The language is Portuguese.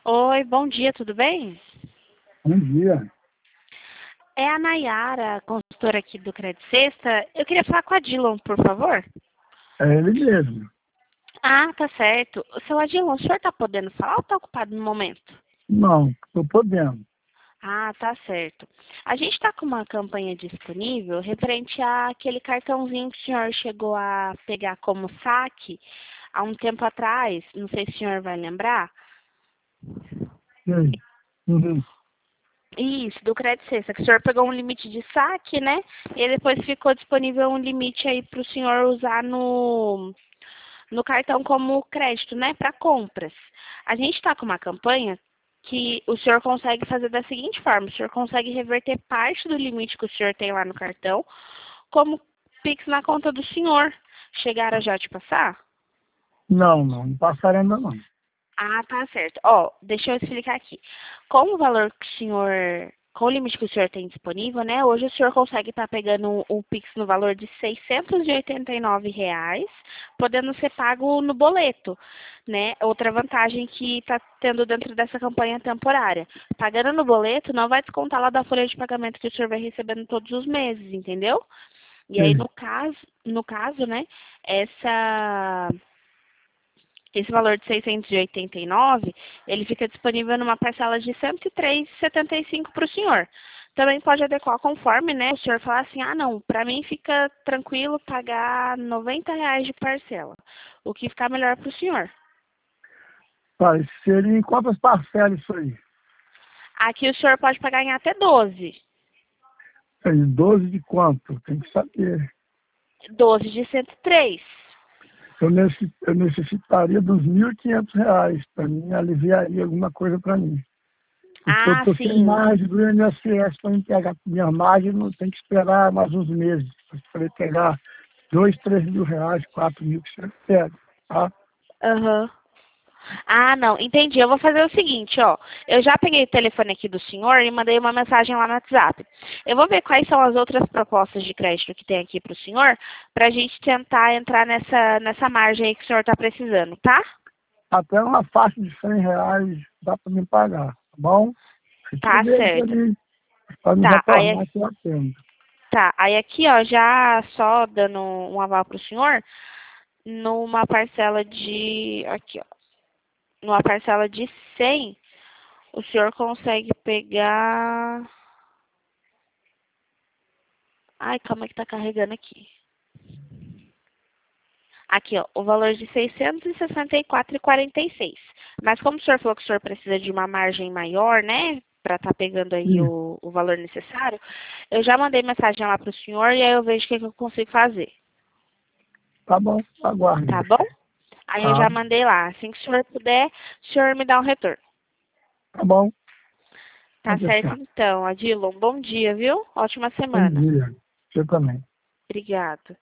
Oi, bom dia, tudo bem? Bom dia. É a Nayara, consultora aqui do Credit Sexta. Eu queria falar com a Adilon, por favor. É ele mesmo. Ah, tá certo. O seu Adilon, o senhor tá podendo falar ou tá ocupado no momento? Não, estou podendo. Ah, tá certo. A gente está com uma campanha disponível referente àquele cartãozinho que o senhor chegou a pegar como saque há um tempo atrás. Não sei se o senhor vai lembrar. E aí? Uhum. Isso, do Credit Sexta, que o senhor pegou um limite de saque, né? E depois ficou disponível um limite aí para o senhor usar no cartão como crédito, né? Para compras. A gente está com uma campanha que o senhor consegue fazer da seguinte forma: o senhor consegue reverter parte do limite que o senhor tem lá no cartão como Pix na conta do senhor. Chegaram já a te passar? Não passaram ainda não. Ah, tá certo. Ó, deixa eu explicar aqui. Com o valor que o senhor, com o limite que o senhor tem disponível, né? Hoje o senhor consegue estar pegando um Pix no valor de R$ 689, podendo ser pago no boleto, né? Outra vantagem que está tendo dentro dessa campanha temporária. Pagando no boleto, não vai descontar lá da folha de pagamento que o senhor vai recebendo todos os meses, entendeu? E aí, Sei. no caso, né? Essa esse valor de 689, ele fica disponível numa parcela de R$ 103,75 para o senhor. Também pode adequar conforme, né? O senhor falar assim, ah, não, para mim fica tranquilo pagar R$ 90 de parcela. O que ficar melhor para o senhor. Tá, isso seria em quantas parcelas isso aí? Aqui o senhor pode pagar em até 12. Aí, 12 de quanto? Tem que saber. 12 de 103. Eu necessitaria dos R$ 1.500. Para mim, aliviaria alguma coisa para mim. Porque eu Ah, estou sem sim. margem do INSS para me pegar. Minha margem não tem que esperar mais uns meses. Para pegar 2, R$ 3.000, 4.000 que você pega. Tá? Aham. Ah, não, entendi. Eu vou fazer o seguinte, ó. Eu já peguei o telefone aqui do senhor e mandei uma mensagem lá no WhatsApp. Eu vou ver quais são as outras propostas de crédito que tem aqui para o senhor, para a gente tentar entrar nessa margem aí que o senhor está precisando, tá? Até uma faixa de R$ 100 dá para me pagar, tá bom? Fica Tá vendo certo. ali, para me Tá, retornar que eu atendo. aí aqui, ó, já só dando um aval para o senhor, numa parcela de, aqui, ó, numa parcela de 100, o senhor consegue pegar. Ai, calma que tá carregando aqui. Aqui, ó, o valor de 664,46. Mas como o senhor falou que o senhor precisa de uma margem maior, né, para estar pegando aí Sim, o valor necessário, eu já mandei mensagem lá para o senhor e aí eu vejo o que eu consigo fazer, tá bom, tá aguarde. bom? Aí eu Tá, já mandei lá. Assim que o senhor puder, o senhor me dá um retorno. tá bom, Tá pode certo deixar. então, Adilon. Bom dia, viu? Ótima Bom semana. dia, você também. Obrigada.